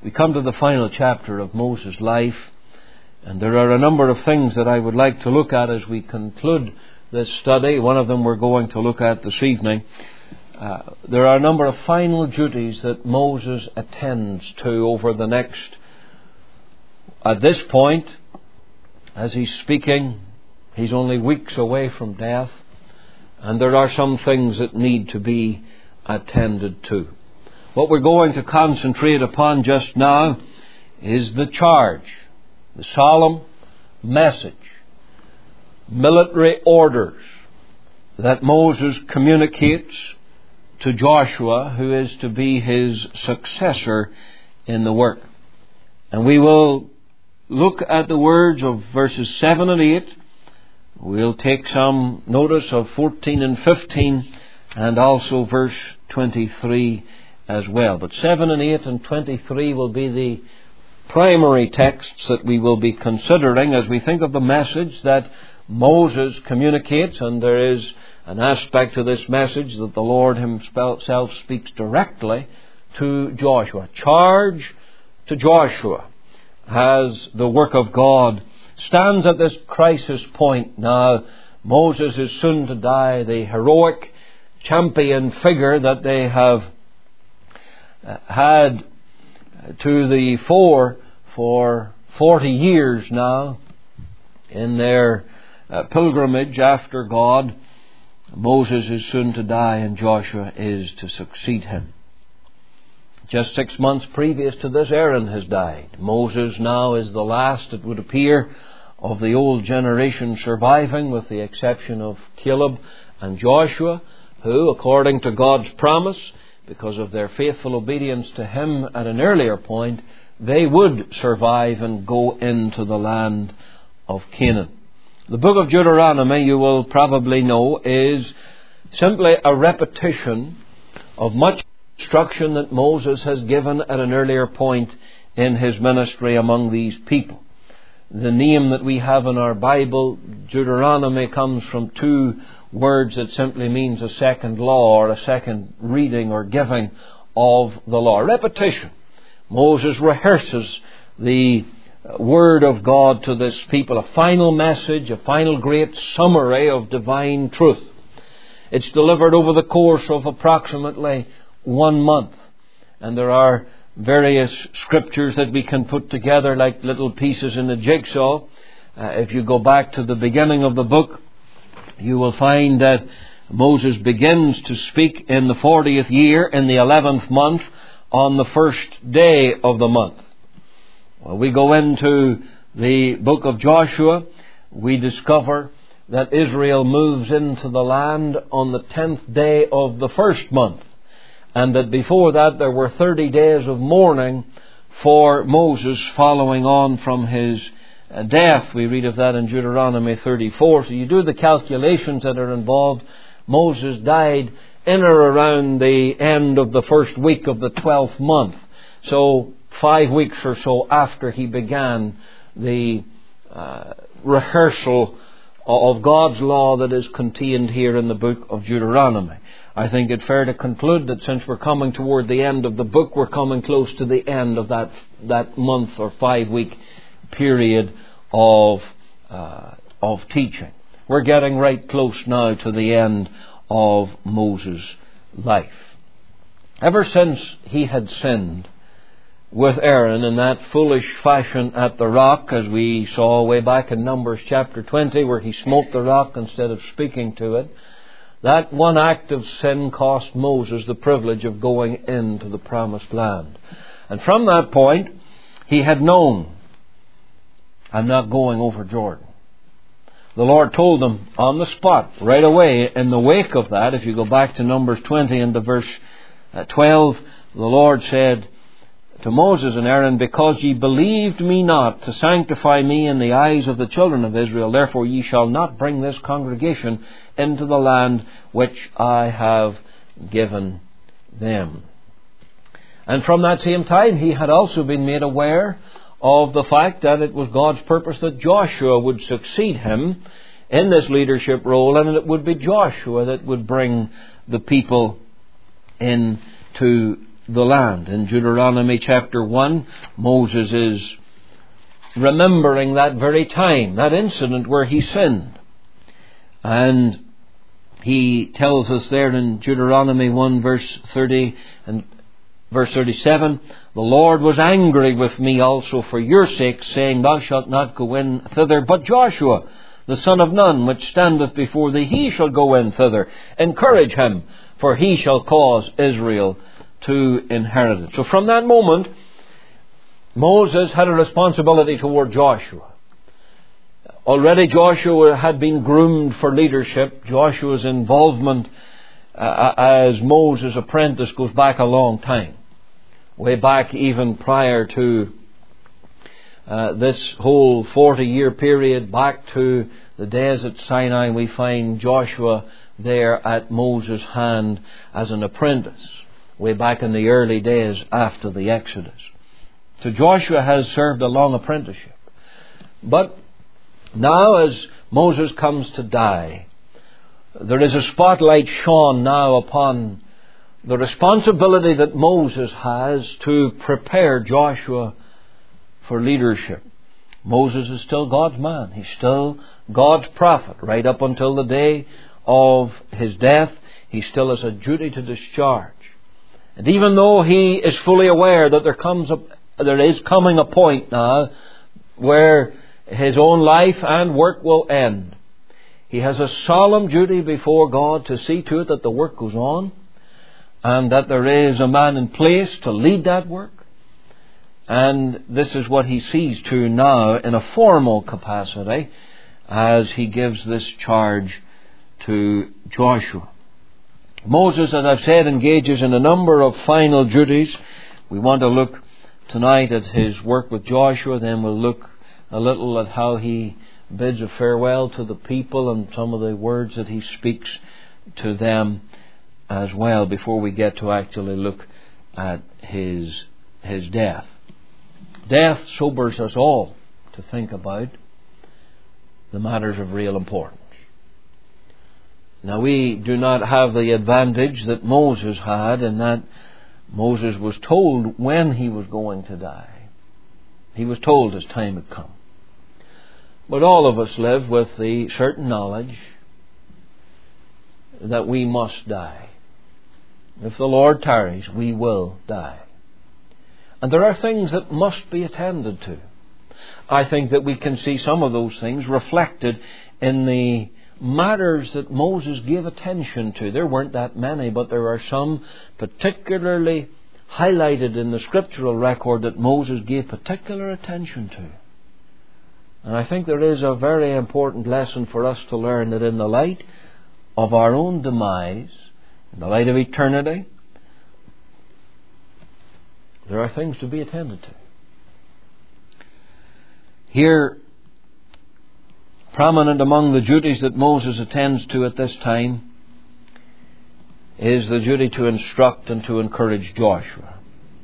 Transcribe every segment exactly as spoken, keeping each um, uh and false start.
We come to the final chapter of Moses' life, and there are a number of things that I would like to look at as we conclude this study. One of them we're going to look at this evening. Uh, there are a number of final duties that Moses attends to over the next. At this point, as he's speaking, he's only weeks away from death, and there are some things that need to be attended to. What we're going to concentrate upon just now is the charge, the solemn message, military orders that Moses communicates to Joshua, who is to be his successor in the work. And we will look at the words of verses seven and eight. We'll take some notice of fourteen and fifteen, and also verse twenty-three as well. But seven and eight and twenty-three will be the primary texts that we will be considering as we think of the message that Moses communicates. And there is an aspect to this message that the Lord himself speaks directly to Joshua. Charge to Joshua as the work of God stands at this crisis point. Now, Moses is soon to die. The heroic champion figure that they have had to the fore for forty years now in their uh, pilgrimage after God, Moses is soon to die, and Joshua is to succeed him. Just six months previous to this, Aaron has died. Moses now is the last, it would appear, of the old generation surviving, with the exception of Caleb and Joshua, who, according to God's promise, because of their faithful obedience to him at an earlier point, they would survive and go into the land of Canaan. The book of Deuteronomy, you will probably know, is simply a repetition of much instruction that Moses has given at an earlier point in his ministry among these people. The name that we have in our Bible, Deuteronomy, comes from two words that simply means a second law or a second reading or giving of the law. Repetition. Moses rehearses the Word of God to this people, a final message, a final great summary of divine truth. It's delivered over the course of approximately one month. And there are various scriptures that we can put together like little pieces in a jigsaw. Uh, if you go back to the beginning of the book, you will find that Moses begins to speak in the fortieth year, in the eleventh month, on the first day of the month. When we go into the book of Joshua, we discover that Israel moves into the land on the tenth day of the first month, and that before that there were thirty days of mourning for Moses following on from his death. We read of that in Deuteronomy thirty-four. So you do the calculations that are involved. Moses died in or around the end of the first week of the twelfth month. So five weeks or so after he began the uh, rehearsal of God's law that is contained here in the book of Deuteronomy. I think it's fair to conclude that since we're coming toward the end of the book, we're coming close to the end of that, that month or five week period of uh, of teaching. We're getting right close now to the end of Moses' life. Ever since he had sinned with Aaron in that foolish fashion at the rock, as we saw way back in Numbers chapter twenty, where he smote the rock instead of speaking to it, that one act of sin cost Moses the privilege of going into the promised land. And from that point, he had known, I'm not going over Jordan. The Lord told him on the spot, right away, in the wake of that. If you go back to Numbers twenty and to verse twelve, the Lord said to Moses and Aaron, because ye believed me not to sanctify me in the eyes of the children of Israel, therefore ye shall not bring this congregation into the land which I have given them. And from that same time, he had also been made aware of the fact that it was God's purpose that Joshua would succeed him in this leadership role, and it would be Joshua that would bring the people into the land. In Deuteronomy chapter one, Moses is remembering that very time, that incident where he sinned. And he tells us there in Deuteronomy one verse thirty and verse thirty-seven, the Lord was angry with me also for your sake, saying, Thou shalt not go in thither, but Joshua, the son of Nun, which standeth before thee, he shall go in thither. Encourage him, for he shall cause Israel to inherit it. So from that moment, Moses had a responsibility toward Joshua. Already Joshua had been groomed for leadership. Joshua's involvement uh, as Moses' apprentice goes back a long time. Way back even prior to uh, this whole forty-year period, back to the days at Sinai, we find Joshua there at Moses' hand as an apprentice, way back in the early days after the Exodus. So Joshua has served a long apprenticeship. But now as Moses comes to die, there is a spotlight shone now upon the responsibility that Moses has to prepare Joshua for leadership. Moses is still God's man. He's still God's prophet. Right up until the day of his death, he still has a duty to discharge. And even though he is fully aware that there comes a, there is coming a point now where his own life and work will end, he has a solemn duty before God to see to it that the work goes on, and that there is a man in place to lead that work. And this is what he sees to now in a formal capacity as he gives this charge to Joshua. Moses, as I've said, engages in a number of final duties. We want to look tonight at his work with Joshua, then we'll look a little at how he bids a farewell to the people and some of the words that he speaks to them as well, before we get to actually look at his his death. Death sobers us all to think about the matters of real importance. Now, we do not have the advantage that Moses had, in that Moses was told when he was going to die. He was told his time had come. But all of us live with the certain knowledge that we must die. If the Lord tarries, we will die. And there are things that must be attended to. I think that we can see some of those things reflected in the matters that Moses gave attention to. There weren't that many, but there are some particularly highlighted in the scriptural record that Moses gave particular attention to. And I think there is a very important lesson for us to learn, that in the light of our own demise, in the light of eternity, there are things to be attended to. Here, prominent among the duties that Moses attends to at this time, is the duty to instruct and to encourage Joshua.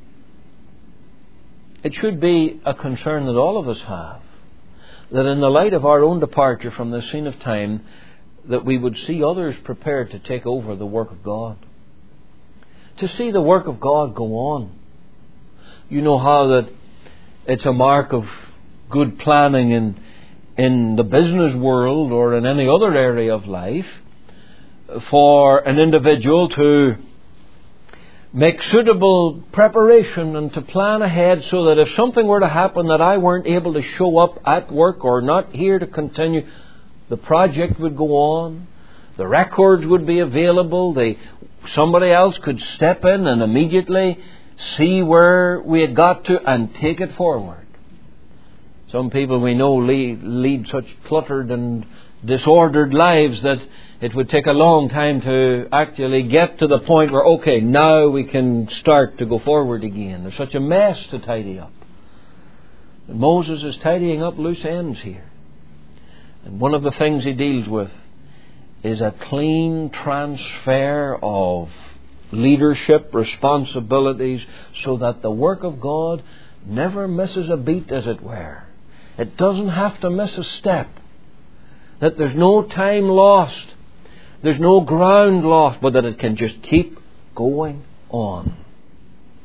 It should be a concern that all of us have, that in the light of our own departure from the scene of time, that we would see others prepared to take over the work of God. To see the work of God go on. You know how that it's a mark of good planning in, in the business world or in any other area of life for an individual to make suitable preparation and to plan ahead, so that if something were to happen that I weren't able to show up at work or not here to continue, the project would go on, the records would be available, the, somebody else could step in and immediately see where we had got to and take it forward. Some people we know lead, lead such cluttered and disordered lives that it would take a long time to actually get to the point where, okay, now we can start to go forward again. There's such a mess to tidy up. And Moses is tidying up loose ends here. And one of the things he deals with is a clean transfer of leadership responsibilities, so that the work of God never misses a beat, as it were. It doesn't have to miss a step. That there's no time lost. There's no ground lost, but that it can just keep going on.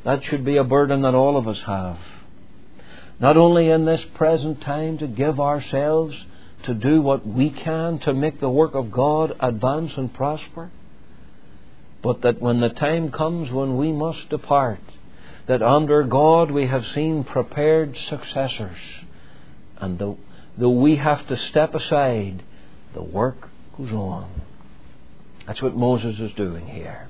That should be a burden that all of us have. Not only in this present time to give ourselves to do what we can to make the work of God advance and prosper, but that when the time comes when we must depart, that under God we have seen prepared successors, and though, though we have to step aside, the work goes on. That's what Moses is doing here.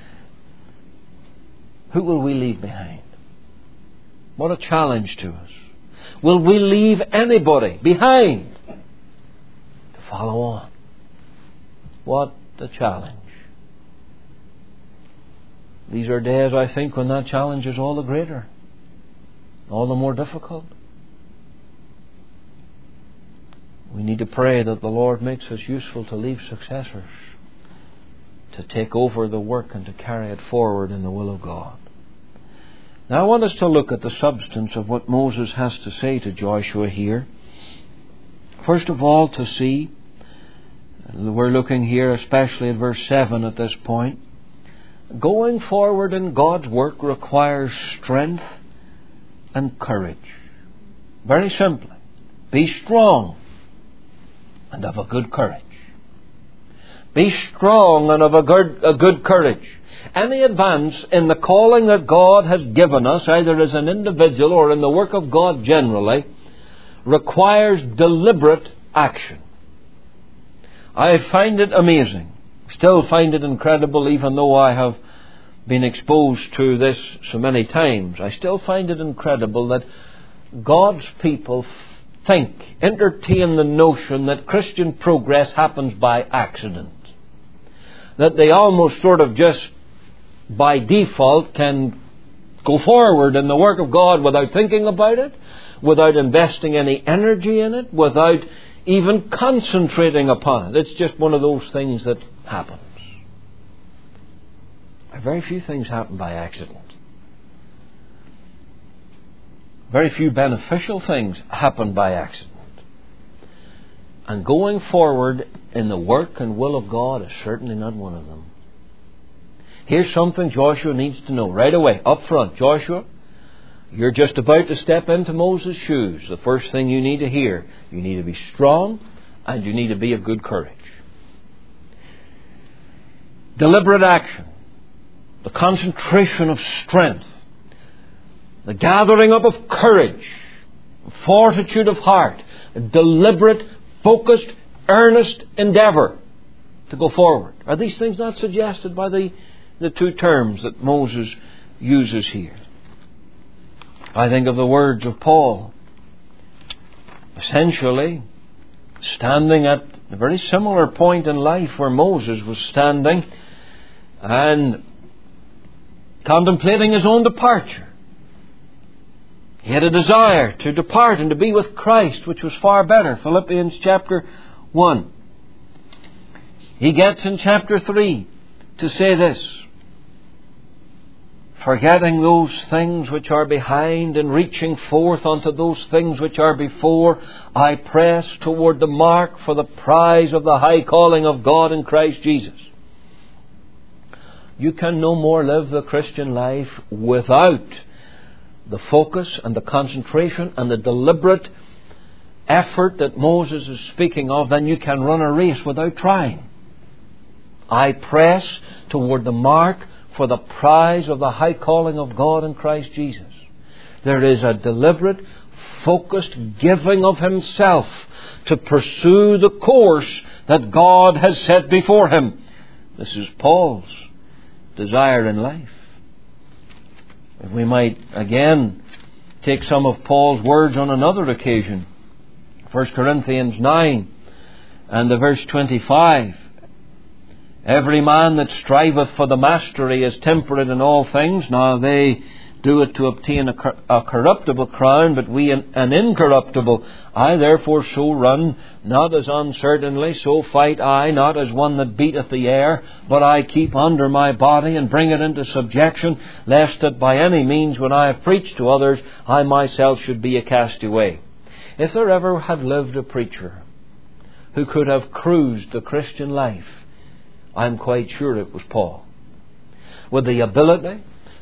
Who will we leave behind? What a challenge to us. Will we leave anybody behind to follow on? What a challenge. These are days, I think, when that challenge is all the greater, all the more difficult. We need to pray that the Lord makes us useful to leave successors, to take over the work and to carry it forward in the will of God. Now I want us to look at the substance of what Moses has to say to Joshua here. First of all, to see, we're looking here especially at verse seven at this point, going forward in God's work requires strength and courage. Very simply, be strong and of a good courage. Be strong and of a good, a good courage. Any advance in the calling that God has given us, either as an individual or in the work of God generally, requires deliberate action. I find it amazing, still find it incredible, even though I have been exposed to this so many times. I still find it incredible that God's people think, entertain the notion that Christian progress happens by accident. That they almost sort of just by default can go forward in the work of God without thinking about it, without investing any energy in it, without even concentrating upon it. It's just one of those things that happens. Very few things happen by accident. Very few beneficial things happen by accident. And going forward in the work and will of God is certainly not one of them. Here's something Joshua needs to know right away, up front. Joshua, you're just about to step into Moses' shoes. The first thing you need to hear, you need to be strong and you need to be of good courage. Deliberate action, the concentration of strength, the gathering up of courage, fortitude of heart, a deliberate, focused, earnest endeavour to go forward. Are these things not suggested by the, the two terms that Moses uses here? I think of the words of Paul, essentially standing at a very similar point in life where Moses was standing and contemplating his own departure. He had a desire to depart and to be with Christ, which was far better. Philippians chapter one. He gets in chapter three to say this: forgetting those things which are behind and reaching forth unto those things which are before, I press toward the mark for the prize of the high calling of God in Christ Jesus. You can no more live the Christian life without the focus and the concentration and the deliberate effort that Moses is speaking of than you can run a race without trying. I press toward the mark for the prize of the high calling of God in Christ Jesus. There is a deliberate, focused giving of himself to pursue the course that God has set before him. This is Paul's desire in life. If we might again take some of Paul's words on another occasion. First Corinthians nine and the verse twenty-five. Every man that striveth for the mastery is temperate in all things. Now they do it to obtain a, cor- a corruptible crown, but we an, an incorruptible. I therefore so run, not as uncertainly, so fight I, not as one that beateth the air, but I keep under my body and bring it into subjection, lest that by any means when I have preached to others, I myself should be a castaway. If there ever had lived a preacher who could have cruised the Christian life, I'm quite sure it was Paul. With the ability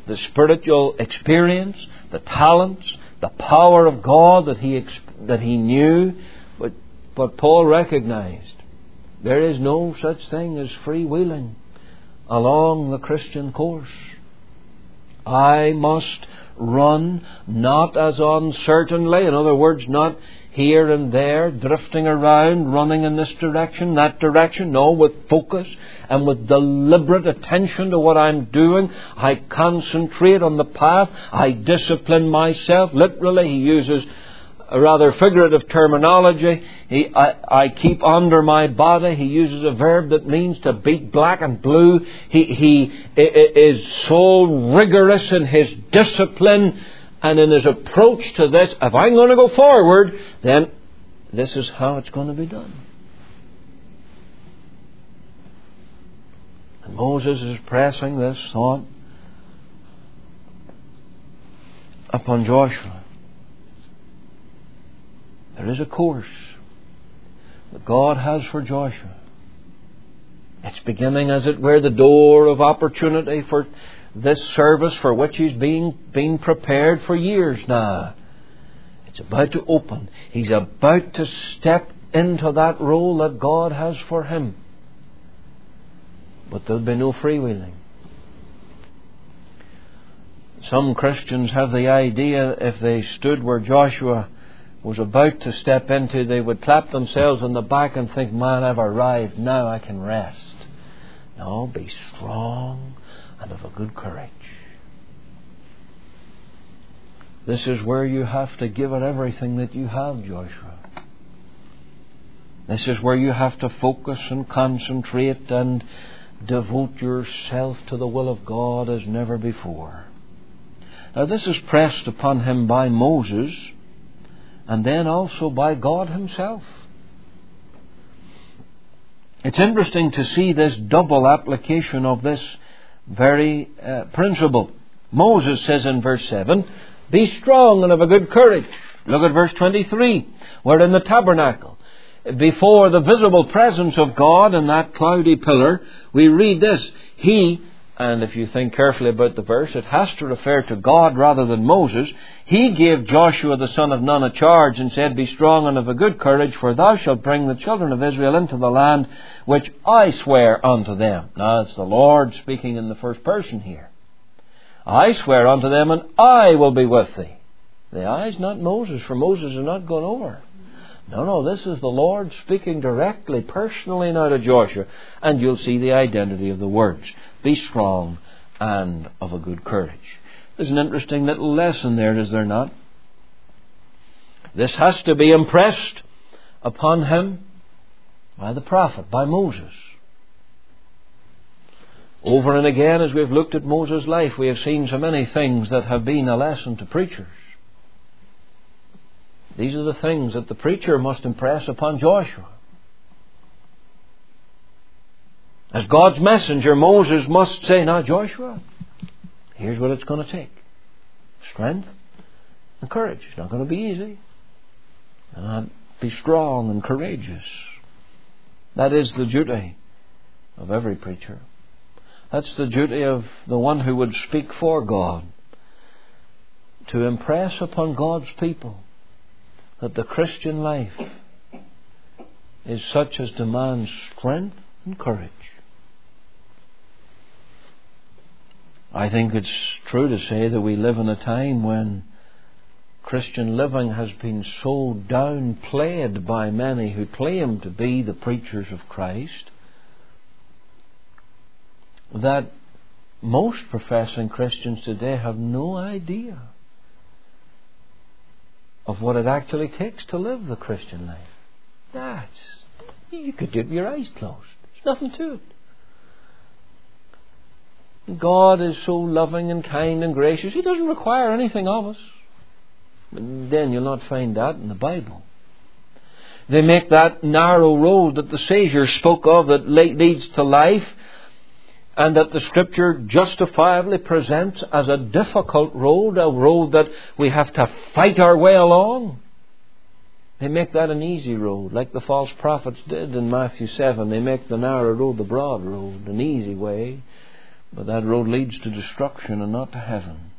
the spiritual experience, the talents, the power of God that he that he knew. But, but Paul recognized there is no such thing as freewheeling along the Christian course. I must run not as uncertainly, in other words, not here and there, drifting around, running in this direction, that direction. No, with focus and with deliberate attention to what I'm doing. I concentrate on the path. I discipline myself. Literally, he uses a rather figurative terminology. He, I, I keep under my body. He uses a verb that means to beat black and blue. He, he is so rigorous in his discipline and in his approach to this. If I'm going to go forward, then this is how it's going to be done. And Moses is pressing this thought upon Joshua. There is a course that God has for Joshua. It's beginning, as it were, the door of opportunity for this service for which he's being, being prepared for years now. It's about to open. He's about to step into that role that God has for him. But there'll be no freewheeling. Some Christians have the idea if they stood where Joshua was about to step into, they would clap themselves on the back and think, man, I've arrived. Now I can rest. No, be strong and of a good courage. This is where you have to give it everything that you have, Joshua. This is where you have to focus and concentrate and devote yourself to the will of God as never before. Now this is pressed upon him by Moses and then also by God himself. It's interesting to see this double application of this very uh, principle. Moses says in verse seven, be strong and of a good courage. Look at verse twenty-three, where in the tabernacle, before the visible presence of God in that cloudy pillar, we read this, he, and if you think carefully about the verse, it has to refer to God rather than Moses. He gave Joshua the son of Nun a charge and said, be strong and of a good courage, for thou shalt bring the children of Israel into the land which I swear unto them. Now it's the Lord speaking in the first person here. I swear unto them, and I will be with thee. The I is not Moses, for Moses is not gone over. No, no, this is the Lord speaking directly, personally now to Joshua. And you'll see the identity of the words. Be strong and of a good courage. There's an interesting little lesson there, is there not? This has to be impressed upon him by the prophet, by Moses. Over and again, as we've looked at Moses' life, we have seen so many things that have been a lesson to preachers. These are the things that the preacher must impress upon Joshua. As God's messenger, Moses must say, now Joshua, here's what it's going to take. Strength and courage. It's not going to be easy. And be strong and courageous. That is the duty of every preacher. That's the duty of the one who would speak for God. To impress upon God's people that the Christian life is such as demands strength and courage. I think it's true to say that we live in a time when Christian living has been so downplayed by many who claim to be the preachers of Christ that most professing Christians today have no idea of what it actually takes to live the Christian life. That's, you could do it with your eyes closed. There's nothing to it. God is so loving and kind and gracious. He doesn't require anything of us. But then you'll not find that in the Bible. They make that narrow road that the Saviour spoke of that leads to life, and that the Scripture justifiably presents as a difficult road, a road that we have to fight our way along. They make that an easy road, like the false prophets did in Matthew seven. They make the narrow road the broad road, an easy way. But that road leads to destruction and not to heaven.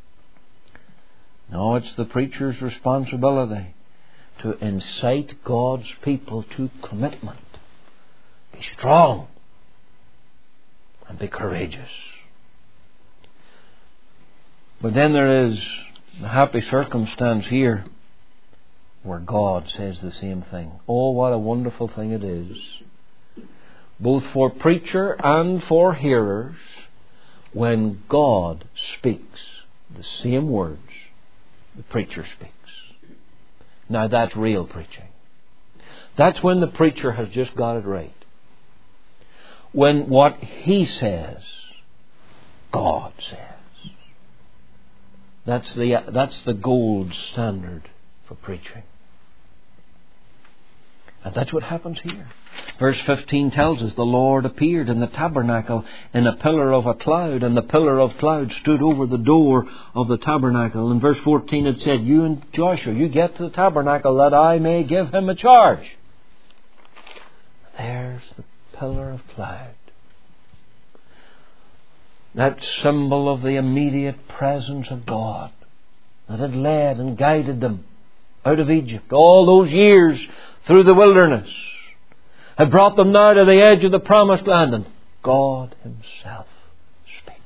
No, it's the preacher's responsibility to incite God's people to commitment. Be strong and be courageous. But then there is the happy circumstance here where God says the same thing. Oh, what a wonderful thing it is, both for preacher and for hearers, when God speaks the same words the preacher speaks. Now that's real preaching. That's when the preacher has just got it right. When what he says, God says. That's the, that's the gold standard for preaching. And that's what happens here. Verse fifteen tells us the Lord appeared in the tabernacle in a pillar of a cloud, and the pillar of cloud stood over the door of the tabernacle. In verse fourteen it said, you and Joshua, you get to the tabernacle that I may give him a charge. There's the pillar of cloud. That symbol of the immediate presence of God that had led and guided them out of Egypt all those years through the wilderness, had brought them now to the edge of the promised land, and God Himself speaks.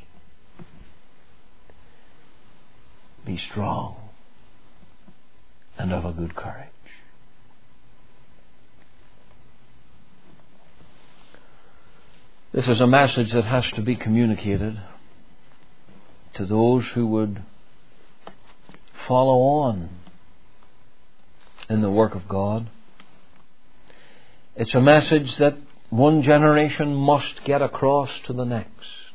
Be strong and of a good courage. This is a message that has to be communicated to those who would follow on in the work of God. It's a message that one generation must get across to the next.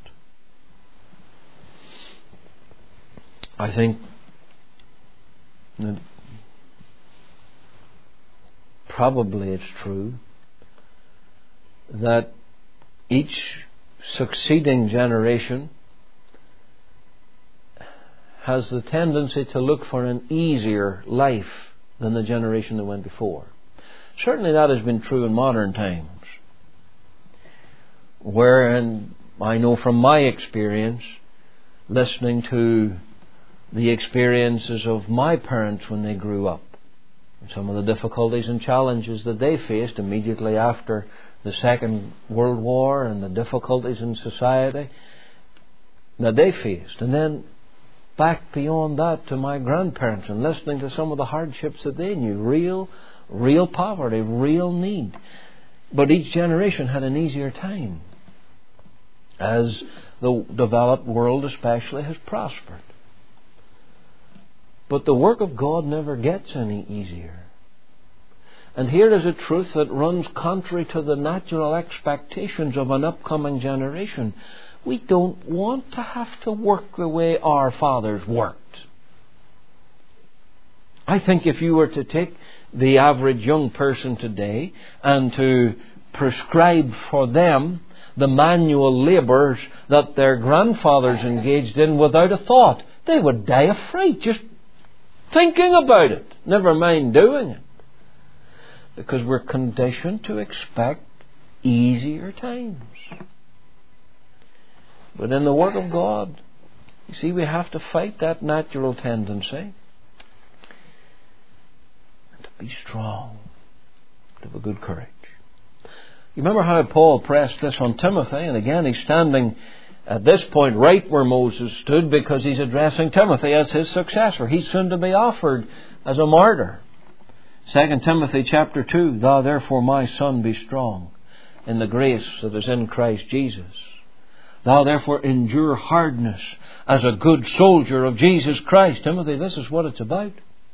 I think that probably it's true that each succeeding generation has the tendency to look for an easier life than the generation that went before. Certainly that has been true in modern times, where, and I know from my experience, listening to the experiences of my parents when they grew up, and some of the difficulties and challenges that they faced immediately after the Second World War, and the difficulties in society that they faced, and then back beyond that to my grandparents and listening to some of the hardships that they knew, real, real poverty, real need. But each generation had an easier time as the developed world especially has prospered. But the work of God never gets any easier. And here is a truth that runs contrary to the natural expectations of an upcoming generation. We don't want to have to work the way our fathers worked. I think if you were to take the average young person today and to prescribe for them the manual labours that their grandfathers engaged in without a thought, they would die of fright just thinking about it, never mind doing it. Because we're conditioned to expect easier times. But in the work of God, you see, we have to fight that natural tendency. And to be strong, to have a good courage. You remember how Paul pressed this on Timothy, and again he's standing at this point right where Moses stood, because he's addressing Timothy as his successor. He's soon to be offered as a martyr. Second Timothy chapter two, Thou therefore, my son, be strong in the grace that is in Christ Jesus. Thou therefore endure hardness as a good soldier of Jesus Christ. Timothy, this is what it's about.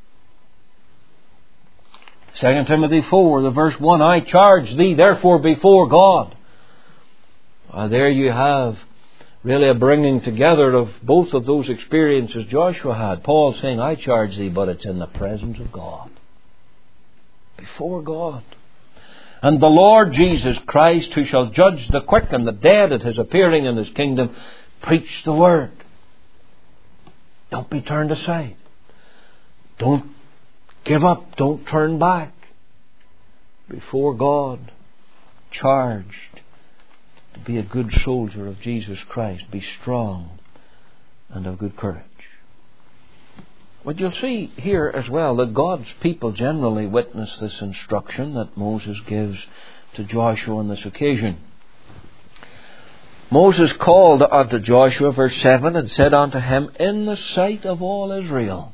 Second Timothy four, the verse one, I charge thee therefore before God. Uh, there you have really a bringing together of both of those experiences Joshua had. Paul saying, I charge thee, but it's in the presence of God. Before God. And the Lord Jesus Christ, who shall judge the quick and the dead at His appearing in His kingdom, preach the word. Don't be turned aside. Don't give up. Don't turn back. Before God, charged to be a good soldier of Jesus Christ. Be strong and of good courage. But you'll see here as well that God's people generally witness this instruction that Moses gives to Joshua on this occasion. Moses called unto Joshua, verse seven, and said unto him, in the sight of all Israel.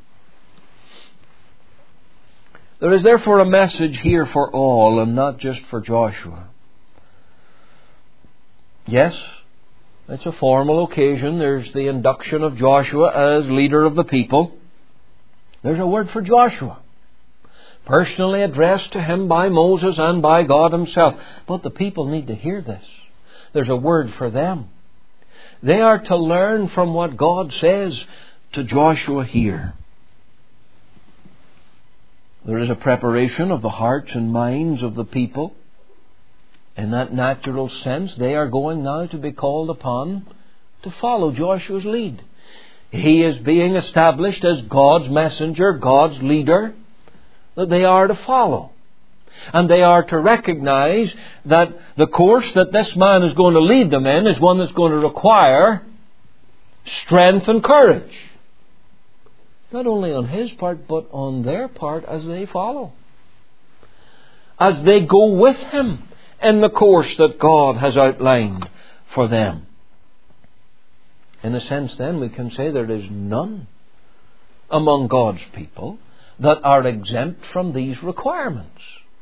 There is therefore a message here for all and not just for Joshua. Yes, it's a formal occasion. There's the induction of Joshua as leader of the people. There's a word for Joshua, personally addressed to him by Moses and by God Himself. But the people need to hear this. There's a word for them. They are to learn from what God says to Joshua here. There is a preparation of the hearts and minds of the people. In that natural sense, they are going now to be called upon to follow Joshua's lead. He is being established as God's messenger, God's leader, that they are to follow. And they are to recognize that the course that this man is going to lead them in is one that's going to require strength and courage. Not only on his part, but on their part as they follow. As they go with him in the course that God has outlined for them. In a sense, then, we can say there is none among God's people that are exempt from these requirements.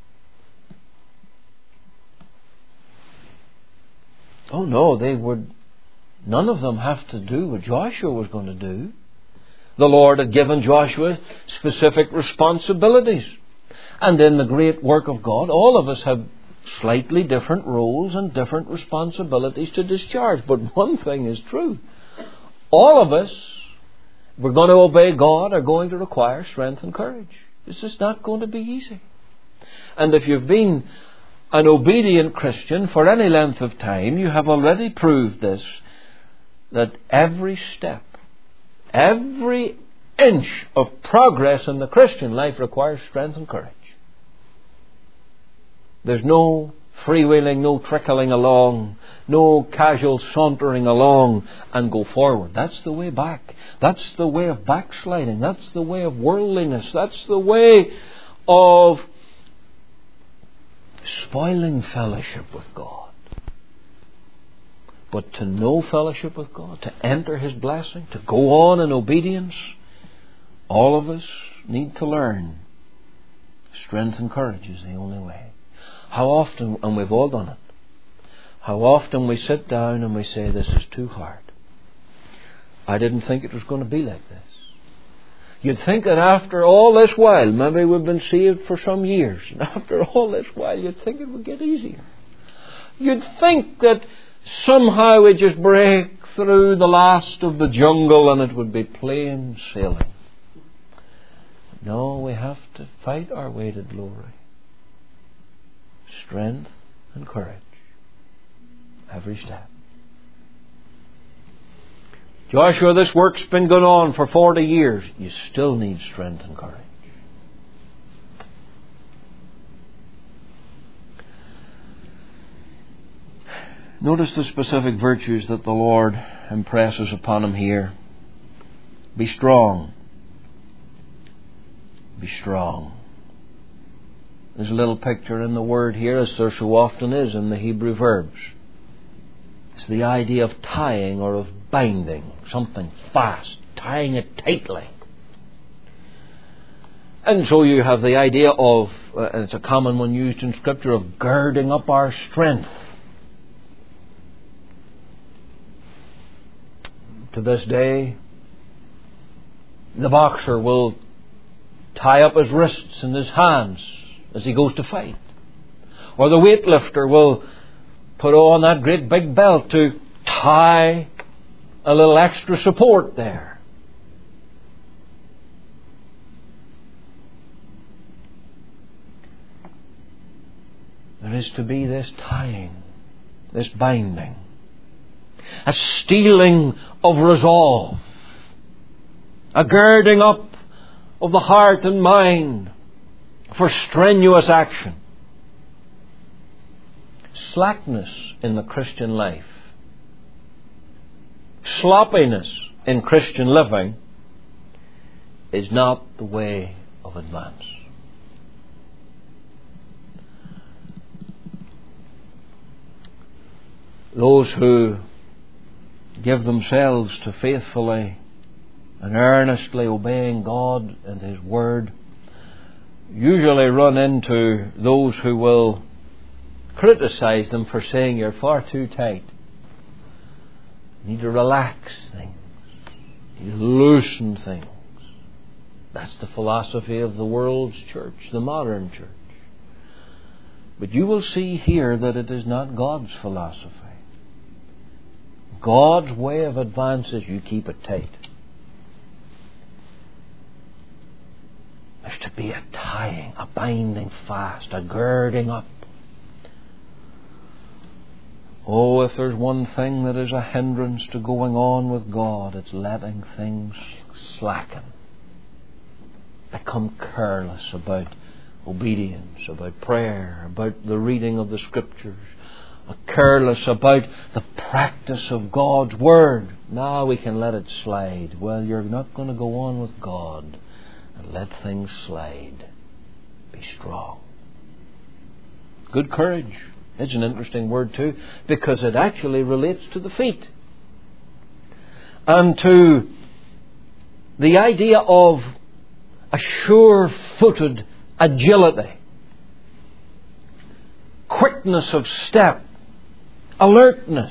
Oh no, they would, none of them have to do what Joshua was going to do. The Lord had given Joshua specific responsibilities. And in the great work of God, all of us have slightly different roles and different responsibilities to discharge. But one thing is true. All of us, if we're going to obey God, are going to require strength and courage. This is not going to be easy. And if you've been an obedient Christian for any length of time, you have already proved this, that every step, every inch of progress in the Christian life requires strength and courage. There's no freewheeling, no trickling along, no casual sauntering along and go forward. That's the way back. That's the way of backsliding. That's the way of worldliness. That's the way of spoiling fellowship with God. But to know fellowship with God, to enter His blessing, to go on in obedience, all of us need to learn strength and courage is the only way. How often, and we've all done it, how often we sit down and we say, this is too hard. I didn't think it was going to be like this. You'd think that after all this while, maybe we've been saved for some years, and after all this while you'd think it would get easier. You'd think that somehow we'd just break through the last of the jungle and it would be plain sailing. No, we have to fight our way to glory. Strength and courage. Every step. Joshua, this work's been going on for forty years. You still need strength and courage. Notice the specific virtues that the Lord impresses upon him here. Be strong. Be strong. There's a little picture in the word here, as there so often is in the Hebrew verbs. It's the idea of tying or of binding something fast, tying it tightly. And so you have the idea of, uh, and it's a common one used in Scripture, of girding up our strength. To this day, the boxer will tie up his wrists and his hands as he goes to fight. Or the weightlifter will put on that great big belt to tie a little extra support there. There is to be this tying, this binding, a steeling of resolve, a girding up of the heart and mind for strenuous action. slackness in the Christian life, sloppiness in Christian living is not the way of advance. Those who give themselves to faithfully and earnestly obeying God and His Word usually run into those who will criticize them for saying you're far too tight. You need to relax things. You loosen things. That's the philosophy of the world's church, the modern church. But you will see here that it is not God's philosophy. God's way of advance is you keep it tight. There's to be a tying, a binding fast, a girding up. Oh, if there's one thing that is a hindrance to going on with God, it's letting things slacken. Become careless about obedience, about prayer, about the reading of the Scriptures. Careless about the practice of God's Word. Now we can let it slide. Well, you're not going to go on with God and let things slide. Be strong. Good courage. It's an interesting word too, because it actually relates to the feet and to the idea of a sure-footed agility, quickness of step, alertness.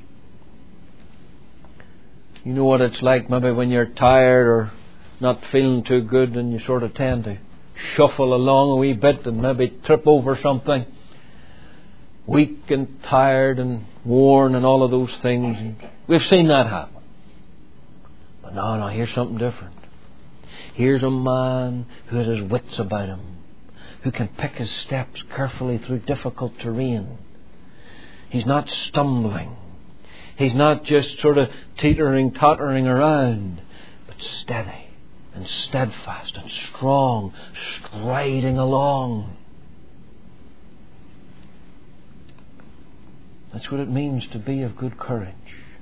You know what it's like maybe when you're tired or not feeling too good and you sort of tend to shuffle along a wee bit and maybe trip over something. Weak and tired and worn and all of those things. We've seen that happen. But no, no, here's something different. Here's a man who has his wits about him, who can pick his steps carefully through difficult terrain. He's not stumbling. He's not just sort of teetering, tottering around, but steady and steadfast and strong, striding along. That's what it means to be of good courage.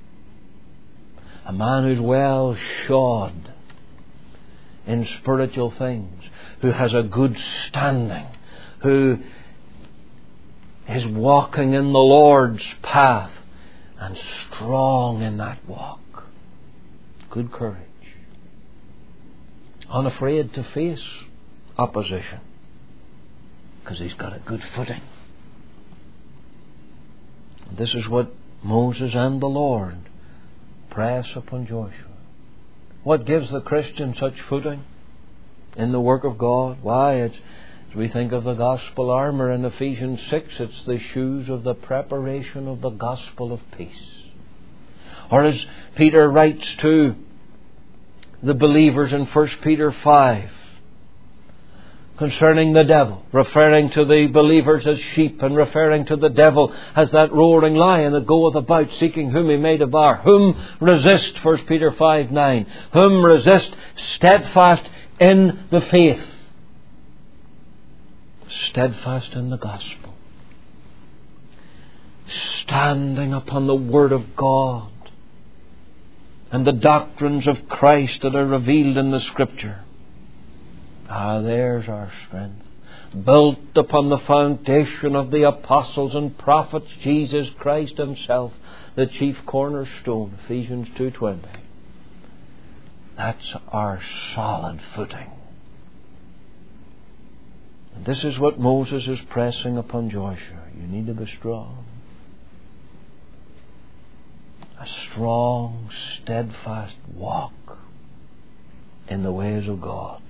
A man who's well shod in spiritual things, who has a good standing, who is walking in the Lord's path and strong in that walk. Good courage. Unafraid to face opposition because he's got a good footing. This is what Moses and the Lord press upon Joshua. What gives the Christian such footing in the work of God? Why, it's, as we think of the gospel armour in Ephesians six, it's the shoes of the preparation of the gospel of peace. Or as Peter writes to the believers in First Peter five, concerning the devil, referring to the believers as sheep and referring to the devil as that roaring lion that goeth about seeking whom he may devour. Whom resist, First Peter five nine. Whom resist steadfast in the faith. Steadfast in the gospel. Standing upon the Word of God and the doctrines of Christ that are revealed in the Scripture. Ah, there's our strength. Built upon the foundation of the apostles and prophets, Jesus Christ Himself, the chief cornerstone, Ephesians two twenty. That's our solid footing. And this is what Moses is pressing upon Joshua. You need to be strong. A strong, steadfast walk in the ways of God.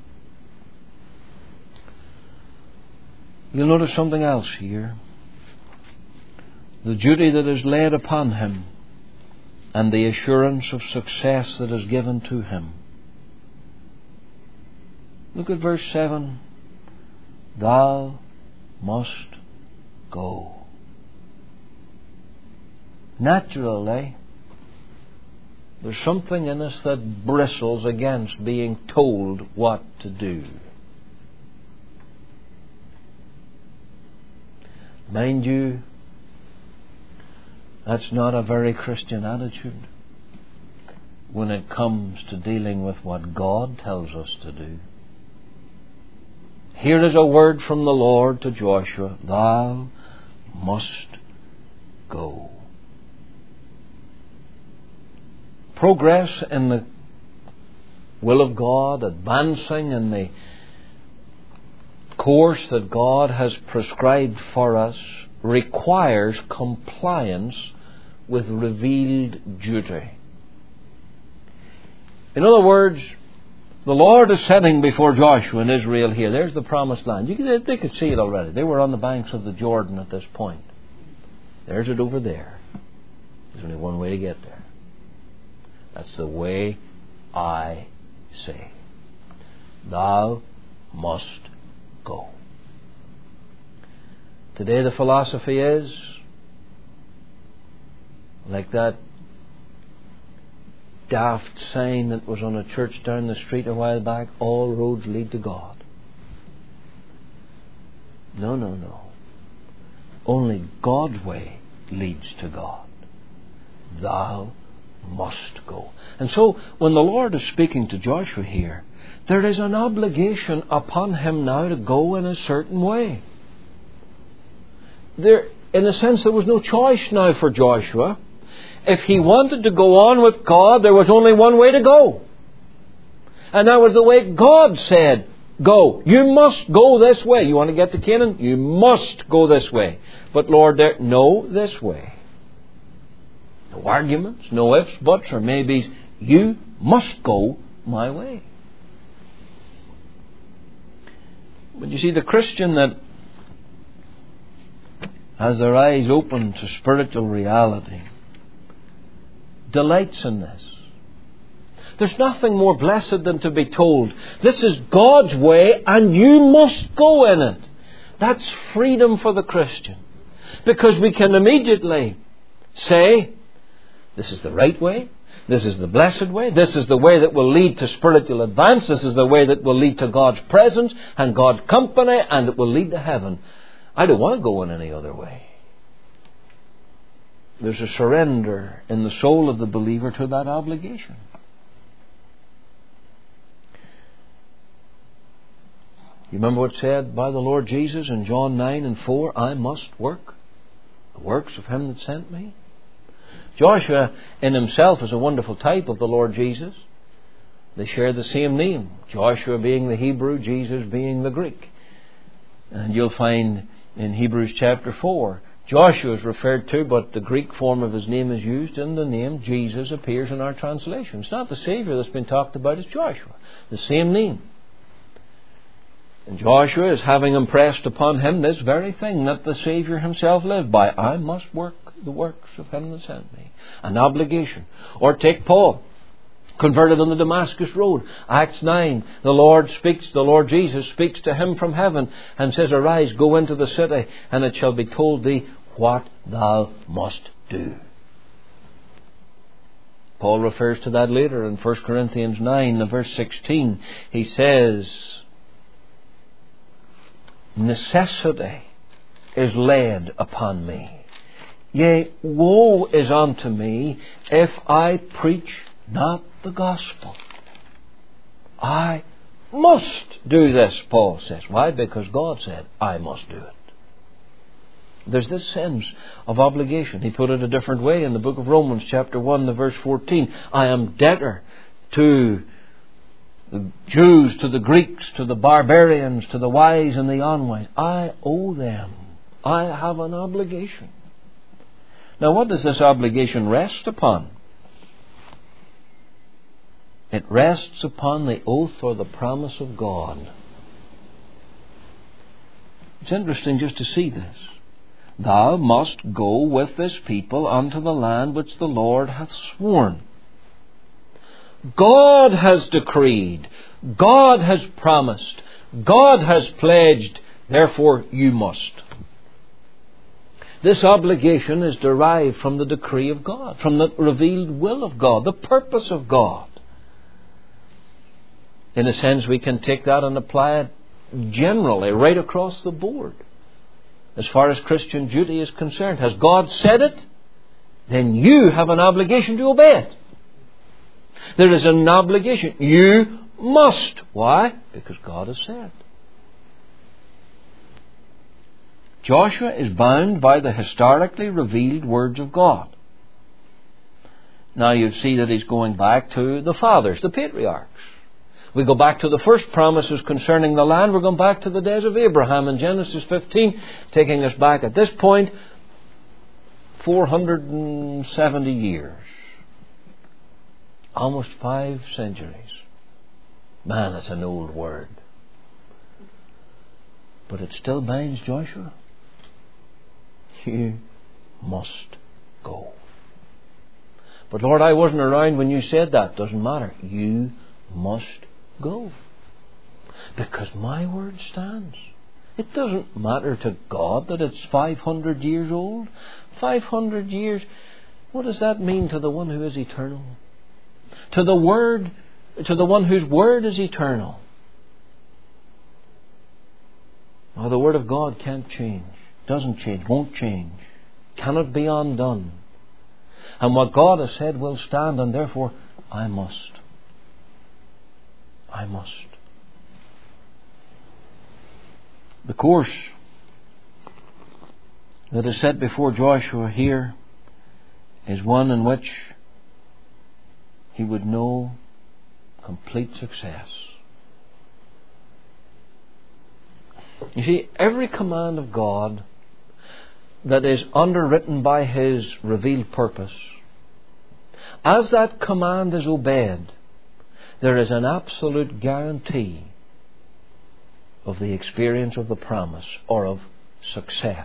You'll notice something else here. The duty that is laid upon him and the assurance of success that is given to him. Look at verse seven. Thou must go. Naturally, there's something in us that bristles against being told what to do. Mind you, That's not a very Christian attitude when it comes to dealing with what God tells us to do. Here is a word from the Lord to Joshua: thou must go. Progress in the will of God, advancing in the course that God has prescribed for us, requires compliance with revealed duty. In other words, the Lord is setting before Joshua and Israel here. There's the promised land. You could, they could see it already. They were on the banks of the Jordan at this point. There's it over there. There's only one way to get there. That's the way I say. Thou must go. Today the philosophy is, like that daft sign that was on a church down the street a while back, all roads lead to God. No, no, no. Only God's way leads to God. Thou must go. And so, when the Lord is speaking to Joshua here, there is an obligation upon him now to go in a certain way. There, in a sense, there was no choice now for Joshua. If he wanted to go on with God, there was only one way to go. And that was the way God said, go. You must go this way. You want to get to Canaan? You must go this way. But Lord, there, no, this way. No arguments, no ifs, buts, or maybes. You must go my way. But you see, the Christian that has their eyes open to spiritual reality delights in this. There's nothing more blessed than to be told, this is God's way and you must go in it. That's freedom for the Christian. Because we can immediately say, this is the right way, this is the blessed way, this is the way that will lead to spiritual advance, this is the way that will lead to God's presence and God's company, and it will lead to heaven. I don't want to go in any other way. There's a surrender in the soul of the believer to that obligation. You remember what's said by the Lord Jesus in John nine and four? I must work the works of him that sent me. Joshua in himself is a wonderful type of the Lord Jesus. They share the same name. Joshua being the Hebrew, Jesus being the Greek. And you'll find in Hebrews chapter four, Joshua is referred to, but the Greek form of his name is used, and the name Jesus appears in our translation. It's not the Saviour that's been talked about, it's Joshua. The same name. And Joshua is having impressed upon him this very thing that the Saviour himself lived by. I must work the works of him that sent me. An obligation. Or take Paul, converted on the Damascus road. Acts nine, the Lord speaks, the Lord Jesus speaks to him from heaven and says, arise, go into the city, and it shall be told thee what thou must do. Paul refers to that later in First Corinthians nine, verse sixteen. He says, necessity is laid upon me. Yea, woe is unto me if I preach not the gospel. I must do this, Paul says. Why? Because God said, I must do it. There's this sense of obligation. He put it a different way in the book of Romans, chapter one, the verse fourteen. I am debtor to the Jews, to the Greeks, to the barbarians, to the wise and the unwise. I owe them. I have an obligation. Now, what does this obligation rest upon? It rests upon the oath or the promise of God. It's interesting just to see this. Thou must go with this people unto the land which the Lord hath sworn. God has decreed. God has promised. God has pledged. Therefore, you must. This obligation is derived from the decree of God, from the revealed will of God, the purpose of God. In a sense, we can take that and apply it generally, right across the board. As far as Christian duty is concerned, has God said it? then you have an obligation to obey it. There is an obligation. You must. Why? Because God has said. Joshua is bound by the historically revealed words of God. Now you see that he's going back to the fathers, the patriarchs. We go back to the first promises concerning the land. We're going back to the days of Abraham in Genesis fifteen, taking us back at this point four hundred seventy years. Almost five centuries. Man, it's an old word. But it still binds Joshua. You must go. But Lord, I wasn't around when you said that. Doesn't matter. You must go. Because my word stands. It doesn't matter to God that it's five hundred years old. five hundred years. What does that mean to the one who is eternal? To the word, to the one whose word is eternal. Oh, the word of God can't change. Doesn't change. Won't change. Cannot be undone. And what God has said will stand, and therefore I must. I must. The course that is set before Joshua here is one in which he would know complete success. You see, every command of God that is underwritten by His revealed purpose, as that command is obeyed, there is an absolute guarantee of the experience of the promise or of success.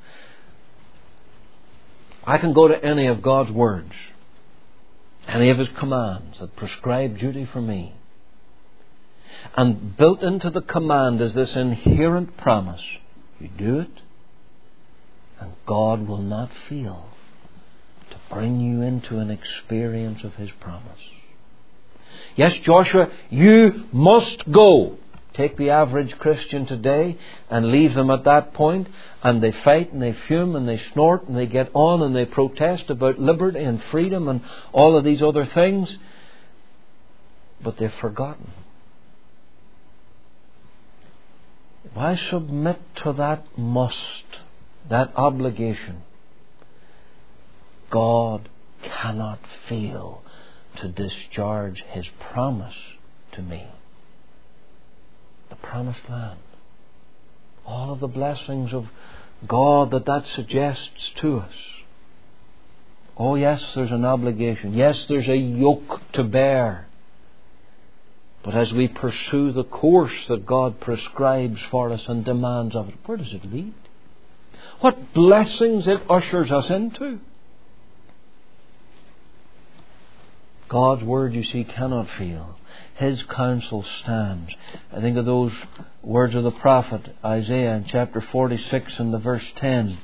I can go to any of God's words, any of His commands that prescribe duty for me, and built into the command is this inherent promise. You do it, and God will not fail to bring you into an experience of His promise. Yes, Joshua, you must go. Take the average Christian today and leave them at that point, and they fight and they fume and they snort and they get on and they protest about liberty and freedom and all of these other things, but they've forgotten. If I submit to that must, that obligation, God cannot fail to discharge His promise to me. The promised land. All of the blessings of God that that suggests to us. Oh yes, there's an obligation. Yes, there's a yoke to bear. But as we pursue the course that God prescribes for us and demands of it, where does it lead? What blessings it ushers us into. God's word, you see, cannot fail. His counsel stands. I think of those words of the prophet Isaiah in chapter forty-six and the verse ten.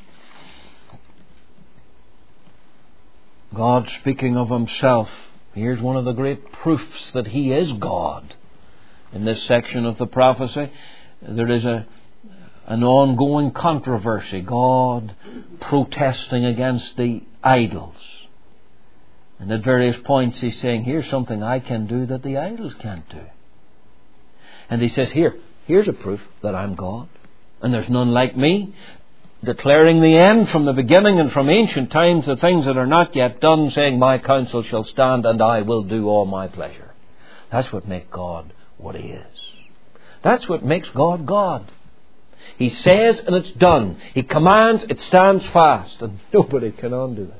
God speaking of Himself. Here's one of the great proofs that He is God. In this section of the prophecy, there is a an ongoing controversy. God protesting against the idols. And at various points He's saying, here's something I can do that the idols can't do. And He says, here, here's a proof that I'm God. And there's none like me. Declaring the end from the beginning and from ancient times, the things that are not yet done, saying, my counsel shall stand and I will do all my pleasure. That's what makes God what He is. That's what makes God God. He says and it's done. He commands, it stands fast, and nobody can undo it.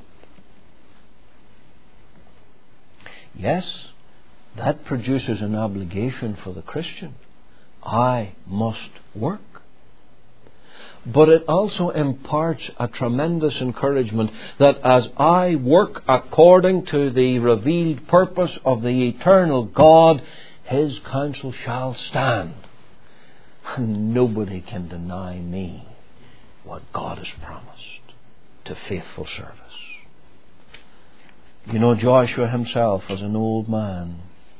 Yes, that produces an obligation for the Christian. I must work. But it also imparts a tremendous encouragement that as I work according to the revealed purpose of the eternal God, His counsel shall stand. And nobody can deny me what God has promised to faithful service. You know, Joshua himself, as an old man,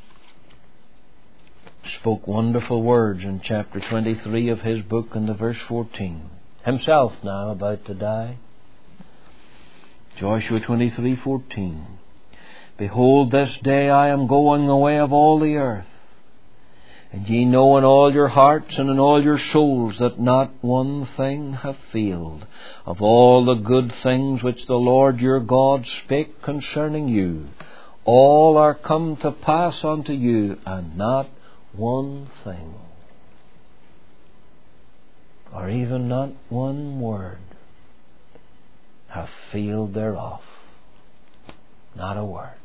spoke wonderful words in chapter twenty-three of his book and the verse fourteen. Himself now about to die. Joshua twenty-three fourteen. Behold, this day I am going the way of all the earth. And ye know in all your hearts and in all your souls that not one thing hath failed of all the good things which the Lord your God spake concerning you. All are come to pass unto you, and not one thing, or even not one word, hath failed thereof. Not a word.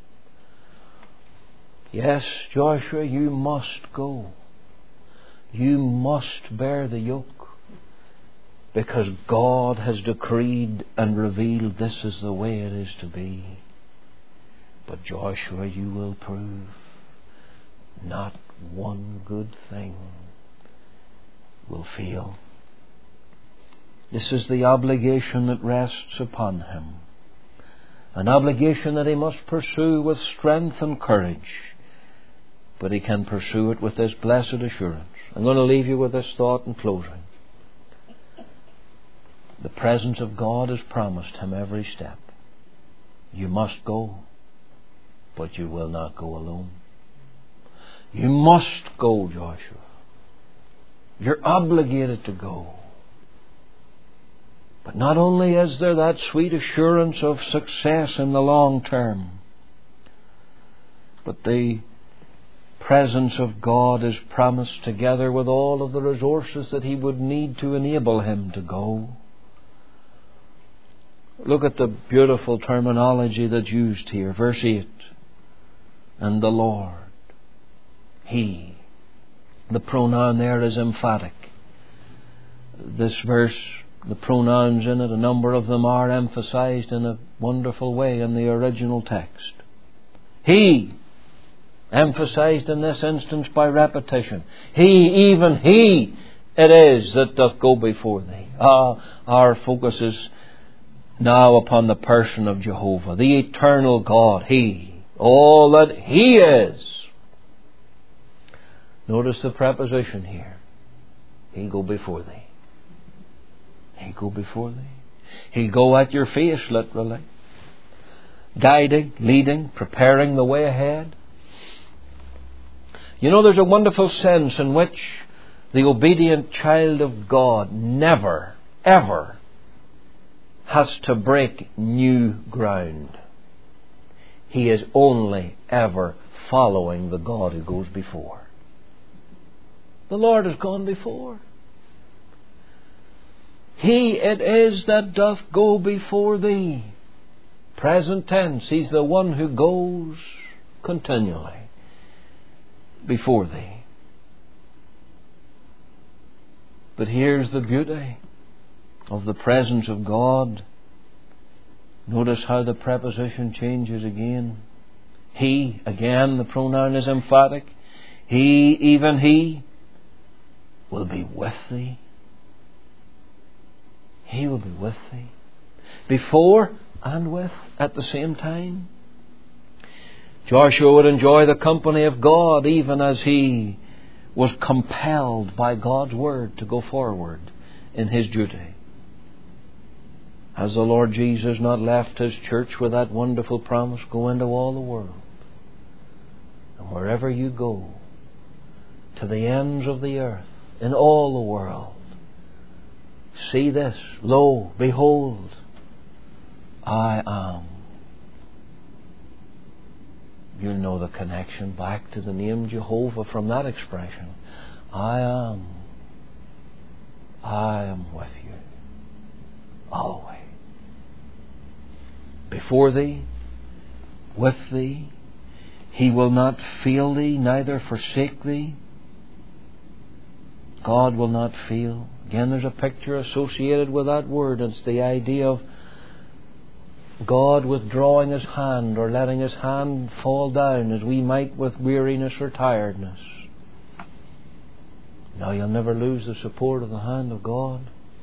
Yes, Joshua, you must go. You must bear the yoke, because God has decreed and revealed this is the way it is to be. But Joshua, you will prove not one good thing will fail. This is the obligation that rests upon him. An obligation that he must pursue with strength and courage. But he can pursue it with this blessed assurance. I'm going to leave you with this thought in closing. The presence of God is promised him every step. You must go, but you will not go alone. You must go, Joshua. You're obligated to go. But not only is there that sweet assurance of success in the long term, but the presence of God is promised together with all of the resources that he would need to enable him to go. Look at the beautiful terminology that's used here. Verse eight. And the Lord. He. The pronoun there is emphatic. This verse, the pronouns in it, a number of them are emphasized in a wonderful way in the original text. He. Emphasized in this instance by repetition. He, even He, it is that doth go before thee. Ah, our focus is now upon the person of Jehovah, the eternal God. He, all that He is. Notice the preposition here. He go before thee. He go before thee. He go at your face, literally. Guiding, leading, preparing the way ahead. You know, there's a wonderful sense in which the obedient child of God never, ever has to break new ground. He is only ever following the God who goes before. The Lord has gone before. He it is that doth go before thee. Present tense. He's the one who goes continually before thee. But here's the beauty of the presence of God. Notice how the preposition changes again. He, again, the pronoun is emphatic. He, even He, will be with thee. He will be with thee. Before and with at the same time. Joshua would enjoy the company of God even as he was compelled by God's word to go forward in his duty. Has the Lord Jesus not left His church with that wonderful promise? Go into all the world. And wherever you go, to the ends of the earth, in all the world, see this, lo, behold, I am. You'll know the connection back to the name Jehovah from that expression. I am. I am with you. Always. Before thee, with thee. He will not fail thee, neither forsake thee. God will not fail. Again, there's a picture associated with that word. It's the idea of God withdrawing His hand or letting His hand fall down as we might with weariness or tiredness. Now you'll never lose the support of the hand of God.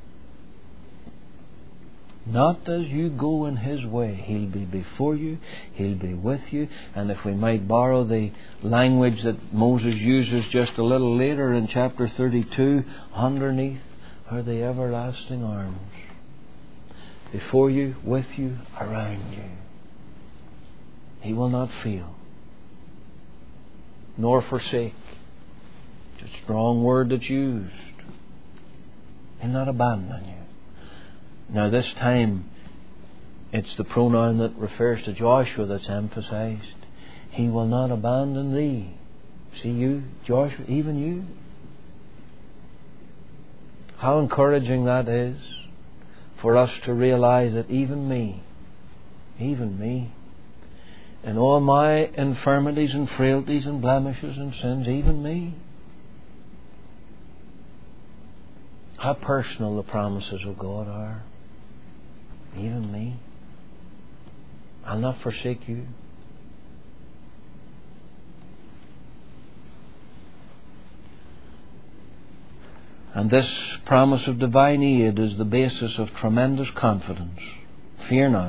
Not as you go in His way. He'll be before you. He'll be with you. And if we might borrow the language that Moses uses just a little later in chapter thirty-two, underneath are the everlasting arms. before you, with you, around you. He will not fail, nor forsake. It's a strong word that's used. He'll not abandon you. Now this time, it's the pronoun that refers to Joshua that's emphasized. He will not abandon thee. See you, Joshua, even you. How encouraging that is for us to realize that even me, even me, in all my infirmities and frailties and blemishes and sins, even me. How personal the promises of God are. Even me. I'll not forsake you. And this promise of divine aid is the basis of tremendous confidence. Fear not,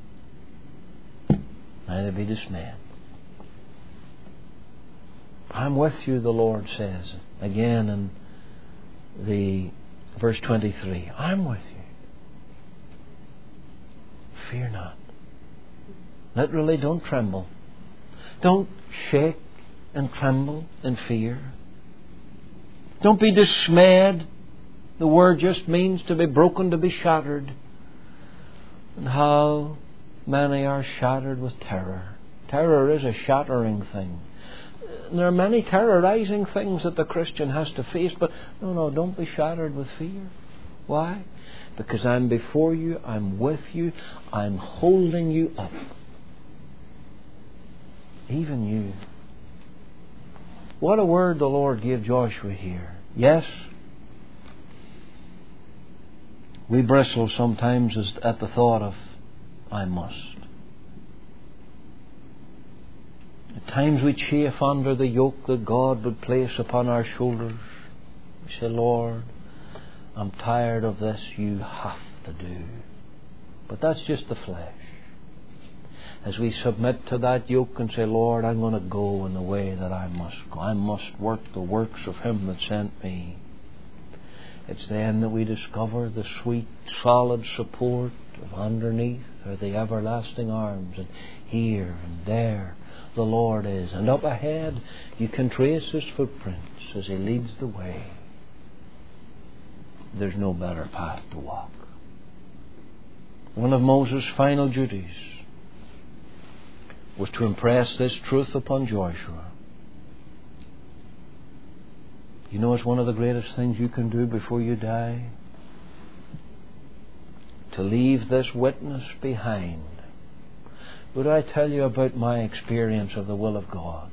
neither be dismayed. I'm with you, the Lord says again in the verse twenty-three. I'm with you. Fear not. Literally, don't tremble. Don't shake and tremble in fear. Don't be dismayed. The word just means to be broken, to be shattered. And how many are shattered with terror. Terror is a shattering thing. And there are many terrorizing things that the Christian has to face, but no, no, don't be shattered with fear. Why? Because I'm before you, I'm with you, I'm holding you up. Even you. What a word the Lord gave Joshua here. Yes, we bristle sometimes at the thought of, I must. At times we chafe under the yoke that God would place upon our shoulders. We say, Lord, I'm tired of this, you have to do. But that's just the flesh. As we submit to that yoke and say, Lord, I'm going to go in the way that I must go. I must work the works of Him that sent me. It's then that we discover the sweet, solid support of underneath are the everlasting arms. And here and there the Lord is. And up ahead you can trace His footprints as He leads the way. There's no better path to walk. One of Moses' final duties was to impress this truth upon Joshua. You know, it's one of the greatest things you can do before you die. To leave this witness behind. Would I tell you about my experience of the will of God?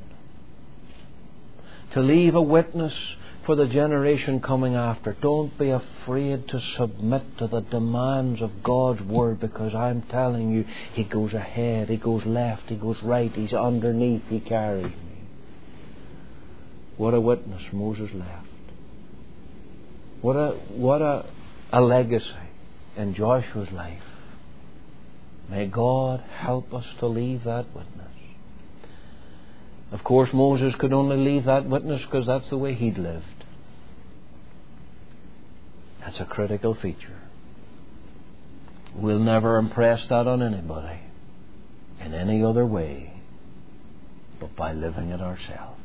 To leave a witness for the generation coming after. Don't be afraid to submit to the demands of God's Word, because I'm telling you, He goes ahead, He goes left, He goes right, He's underneath, He carries me. What a witness Moses left. What a, what a, a legacy in Joshua's life. May God help us to leave that witness. Of course, Moses could only leave that witness because that's the way he'd lived. That's a critical feature. We'll never impress that on anybody in any other way but by living it ourselves.